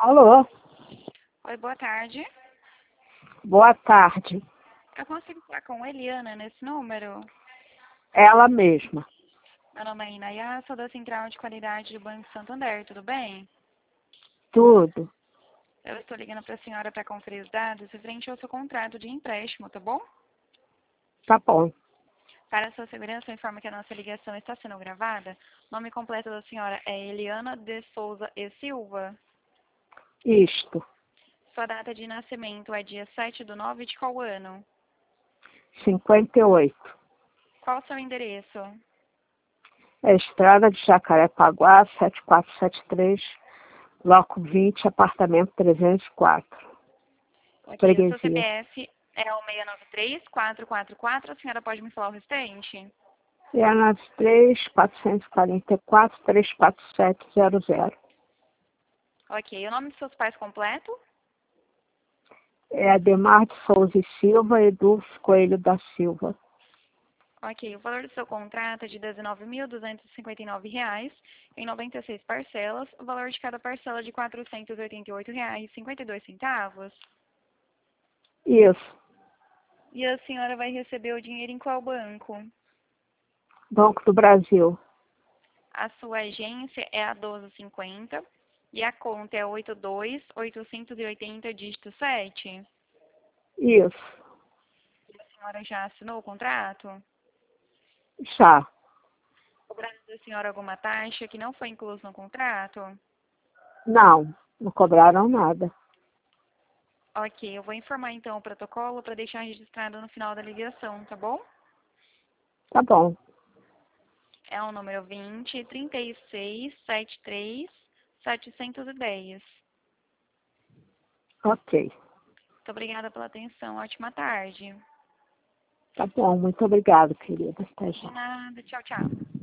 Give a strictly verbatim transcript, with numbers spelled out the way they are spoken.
Alô, Oi, boa tarde. boa tarde. Eu consigo falar com Eliana nesse número? Ela mesma. Meu nome é Inaya, sou da Central de Qualidade do Banco Santander, tudo bem? Tudo. Eu estou ligando para a senhora para conferir os dados referente ao seu contrato de empréstimo, tá bom? Tá bom. Para a sua segurança, eu informo que a nossa ligação está sendo gravada. O nome completo da senhora é Eliana de Souza e Silva. Isto. Sua data de nascimento é dia sete do nove de qual ano? cinquenta e oito. Qual o seu endereço? É Estrada de Jacarepaguá, sete quatro sete três, bloco vinte, apartamento trezentos e quatro. Ok, o seu Freguesia. C P F é o seis nove três, quatro quatro quatro. A senhora pode me falar o restante? seis nove três, quatro quatro quatro, três quatro sete zero zero. Ok, o nome dos seus pais completo? É Ademar de Souza e Silva e Dulce Coelho da Silva. Ok, o valor do seu contrato é de dezenove mil duzentos e cinquenta e nove reais em noventa e seis parcelas. O valor de cada parcela é de quatrocentos e oitenta e oito reais e cinquenta e dois centavos. Isso. E a senhora vai receber o dinheiro em qual banco? Banco do Brasil. A sua agência é a doze cinquenta e a conta é oito dois oitocentos e oitenta, dígito sete. Isso. A senhora já assinou o contrato? Já. Cobraram da senhora alguma taxa que não foi incluso no contrato? Não. Não cobraram nada. Ok, eu vou informar então o protocolo para deixar registrado no final da ligação, tá bom? Tá bom. É o número vinte, trinta e seis, setenta e três, setecentos e dez. Ok. Muito obrigada pela atenção. Ótima tarde. Tá bom. Muito obrigada, querida. Até De já. nada. Tchau, tchau.